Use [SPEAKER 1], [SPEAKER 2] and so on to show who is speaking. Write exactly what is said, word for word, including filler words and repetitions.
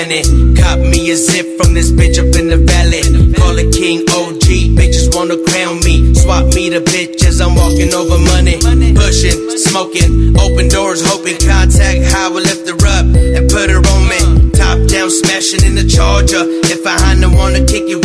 [SPEAKER 1] Shannon. Cop me a zip from this bitch up in the valley. Call it King O G, bitches wanna crown me. Swap me the bitches, I'm walking over money. Pushing, smoking, open doors, hoping contact how I lift her up and put her on me. Top down, smashing in the Charger. If I hadn't wanna kick you